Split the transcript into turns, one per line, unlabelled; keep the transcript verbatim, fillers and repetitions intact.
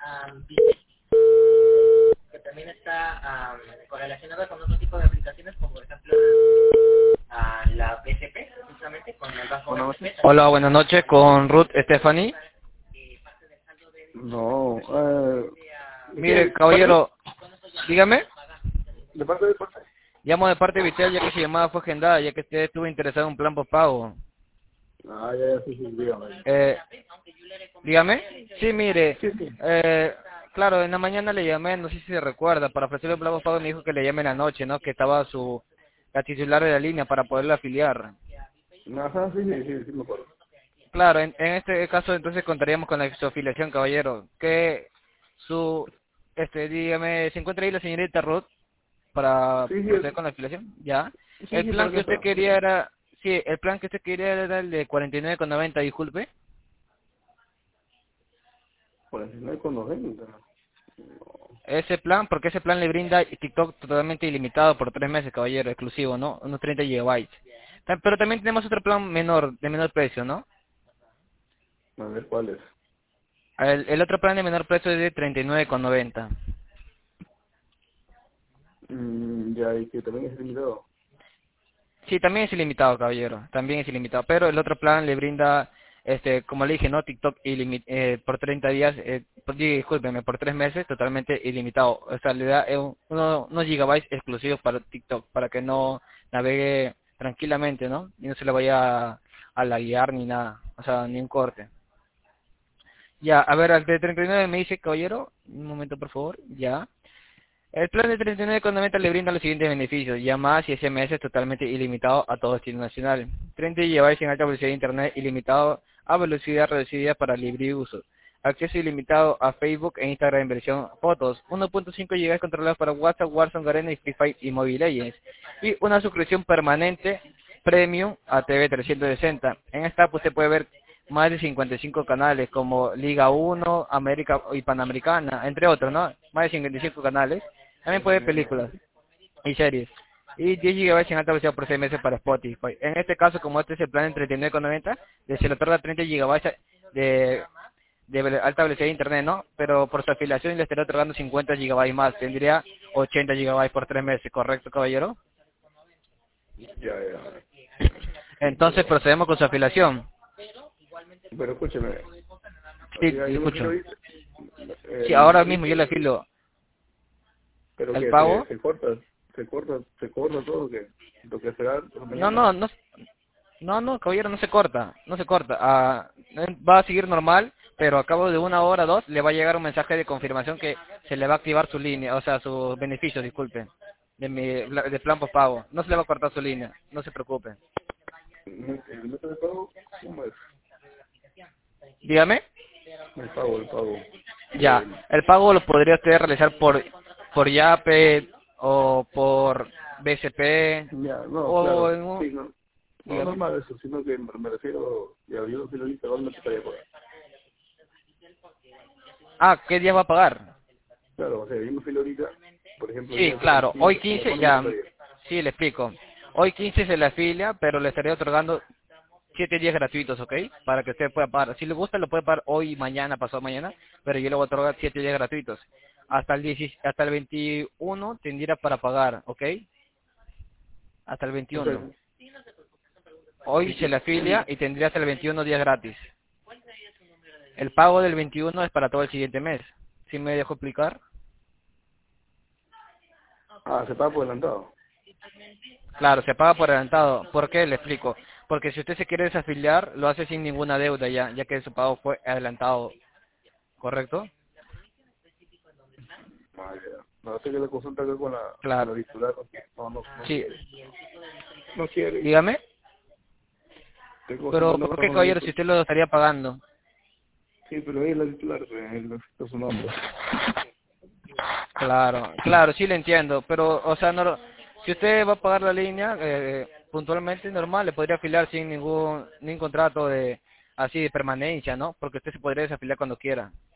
um, que también está um, correlacionada con otro tipo de aplicaciones, como por ejemplo uh, la P S P, justamente con el bajo
Buenas
P S P.
noches.
Hola, buenas noches, con Ruth Stephanie.
No, eh,
Mire, caballero, dígame.
¿de parte de parte?
Llamo de parte de Vitel, ya que su llamada fue agendada, ya que usted estuvo interesado en un plan postpago.
Ah, ya, ya, sí, sí, dígame.
Eh, dígame. Sí, mire,
Sí, sí.
eh, claro, en la mañana le llamé, no sé si se recuerda, para ofrecerle un plan postpago me dijo que le llame en la noche, ¿no? Que estaba su la titular de la línea para poderla afiliar.
Ajá, sí, sí, sí, sí, me acuerdo.
Claro, en, en este caso entonces contaríamos con la su afiliación, caballero. Que su, este, dígame, ¿se encuentra ahí la señorita Ruth para
Sí, sí,
proceder con la afiliación? Ya.
sí,
El
sí, por
plan
acá
que usted
está.
quería era, sí, el plan que usted quería era el de cuarenta y nueve con noventa, disculpe.
cuarenta y nueve con noventa.
Ese plan, porque ese plan le brinda TikTok totalmente ilimitado por tres meses, caballero, exclusivo, ¿no? Unos treinta gigabytes. Ta- Pero también tenemos otro plan menor, de menor precio, ¿no?
A ver, ¿cuál es?
El, el otro plan de menor precio es de treinta y nueve con noventa.
Mm, ya, y que también es limitado.
Sí, también es ilimitado, caballero. También es ilimitado. Pero el otro plan le brinda, este, como le dije, ¿no? TikTok ilimi- eh, por treinta días, eh, por- discúlpeme, por tres meses, totalmente ilimitado. O sea, le da eh, un- uno- unos gigabytes exclusivos para TikTok, para que no navegue tranquilamente, ¿no? Y no se le vaya a, a laguear ni nada. O sea, ni un corte. Ya, a ver, al de treinta y nueve me dice, caballero, un momento, por favor. Ya. El plan de treinta y nueve con noventa le brinda los siguientes beneficios: llamadas y S M S totalmente ilimitado a todo destino nacional, treinta gigabytes en alta velocidad de internet ilimitado a velocidad reducida para libre uso, acceso ilimitado a Facebook e Instagram en versión fotos, uno punto cinco gigabytes controlados para WhatsApp, Warzone, Garena y Free Fire y Mobile Legends, y una suscripción permanente premium a T V trescientos sesenta. En esta app usted puede ver más de cincuenta y cinco canales como Liga uno, América y Panamericana, entre otros, ¿no? Más de cincuenta y cinco canales. También puede ver películas y series. Y diez gigabytes en alta velocidad por seis meses para Spotify. En este caso, como este es el plan en treinta y nueve con noventa, se le otorga treinta gigabytes de, de velo- alta velocidad de internet, ¿no? Pero por su afiliación le estaré otorgando cincuenta gigabytes más. Tendría ochenta gigabytes por tres meses, ¿correcto, caballero?
Ya, ya.
Entonces procedemos con su afiliación.
Pero escúcheme,
Sí,
ya, yo me fui
escucho.
ahorita.
Sí,
El
ahora mismo yo le
servicio,
afilo
pero
el
que se,
pago.
se corta, se corta, se corta todo, que lo que será
No,
mañana.
no, no, no, no, caballero, no se corta, no se corta. Ah, eh, va a seguir normal, pero a cabo de una hora, dos, le va a llegar un mensaje de confirmación que se le va a activar su línea, o sea, sus beneficios, disculpe, de mi de plan postpago. No se le va a cortar su línea, no se preocupe.
El método de pago, ¿cómo es?
Dígame.
El pago, el pago.
Ya,
El,
el pago lo podría usted realizar por por Yape o por B S P
ya, no,
o
claro,
en un-
sí, no, no
dígame.
normal eso, sino que me me refiero, ya, yo no fui ahorita, ¿dónde te estaría pagar?
Ah, ¿qué día va a pagar?
Claro, o sea, yo me fui ahorita, por ejemplo, el
Sí,
día
claro. Hoy
quince, ¿a
quince
cuándo me
ya.
tocaría?
Sí, le explico. Hoy quince se le afilia, pero le estaré otorgando siete días gratuitos, ¿ok? Para que usted pueda pagar. Si le gusta, lo puede pagar hoy, mañana, pasado mañana, pero yo le voy a otorgar siete días gratuitos. Hasta el diez, hasta el veintiuno tendría para pagar, ¿ok? Hasta el
O sea,
veintiuno. Hoy se le afilia y tendría hasta el veintiuno días gratis. El pago del veintiuno es para todo el siguiente mes. ¿Sí me dejo explicar?
ah, se paga por adelantado.
Claro, se paga por adelantado. ¿Por qué? Le explico. Porque si usted se quiere desafiliar, lo hace sin ninguna deuda ya, ya que su pago fue adelantado, ¿correcto?
Ah, ya. No sé que la consulta acá con la, con
Claro.
la titular, porque no, no, no
Sí.
quiere. No quiere.
Dígame.
Estoy
Pero,
consultando
¿por
acá
qué,
con la
caballero, si
titular.
usted lo estaría pagando?
Sí, pero ella es la titular, pues, él necesita su nombre.
Claro, claro, sí le entiendo. Pero, o sea, no lo- si usted va a pagar la línea, eh, puntualmente normal, le podría afiliar sin ningún, ningún contrato de así de permanencia, ¿no? Porque usted se podría desafiliar cuando quiera.